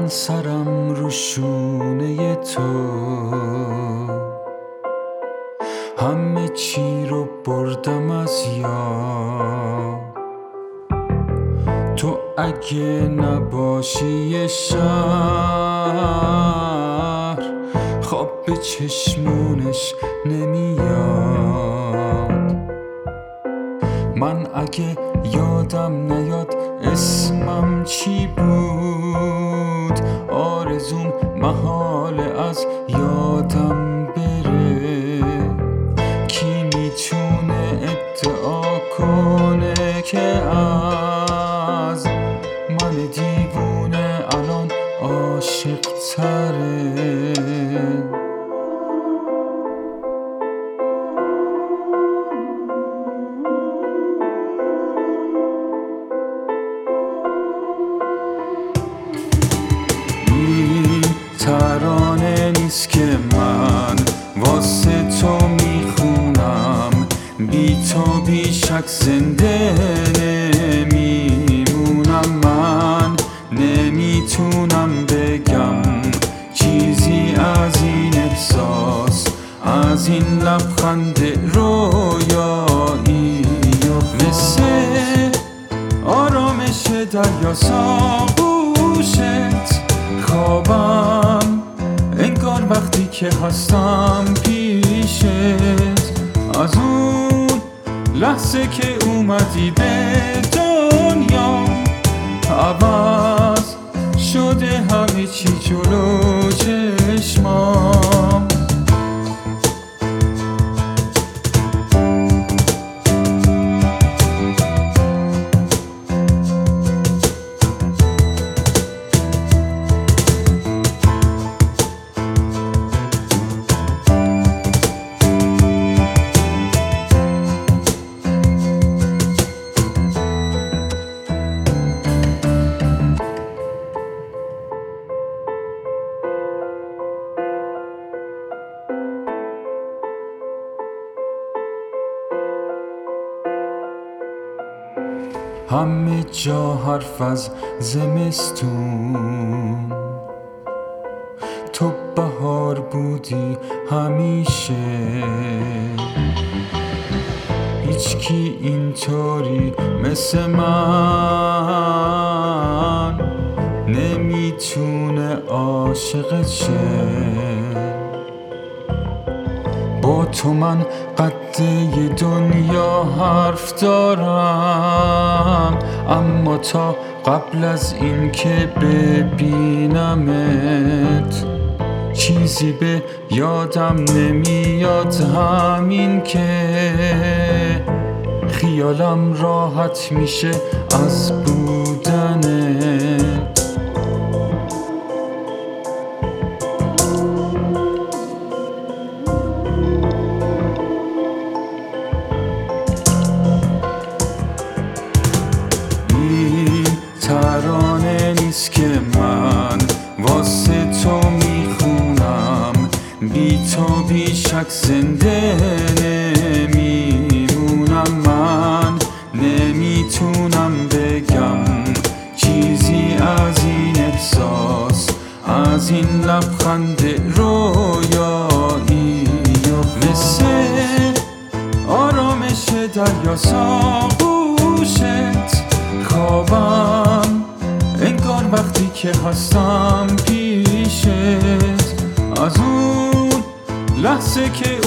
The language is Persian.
سرم رو شونه تو، همه چی رو بردم از یاد. تو اگه نباشی یه شهر خواب به چشمونش نمیاد. من اگه یادم نیاد اسمم چی بود، آرزوم محال از یادم بره. کی میتونه ادعا کنه که از من دیوونه الان عاشق تره؟ ترانه نیست که من واسه تو میخونم، بی تو بی شک زنده نمیمونم. من نمیتونم بگم چیزی از این احساس، از این لبخند رویایی. مثل آرامش دریا ساغوشت خوابم، انگار وقتی که هستم پیشت. از اون لحظه که اومدی به دنیا عوض شده همه چی جلو چشمام. همه جا حرف از زمستون، تو بهار بودی همیشه. هیچکی اینطوری مثل من نمیتونه عاشقت شه. با تو من قد یه دنیا حرف دارم، اما تا قبل از این که ببینمت چیزی به یادم نمیاد. همین که خیالم راحت میشه از بودنت. ترانه نیست که من واسه تو میخونم، بی تو بی شک زنده نمیمونم. من نمیتونم بگم چیزی از این احساس، از این لبخند رویایی. مثل آرامش دریا ساغوشت خوابم، انگار وقتی که هستم پیشت. از اون لحظه که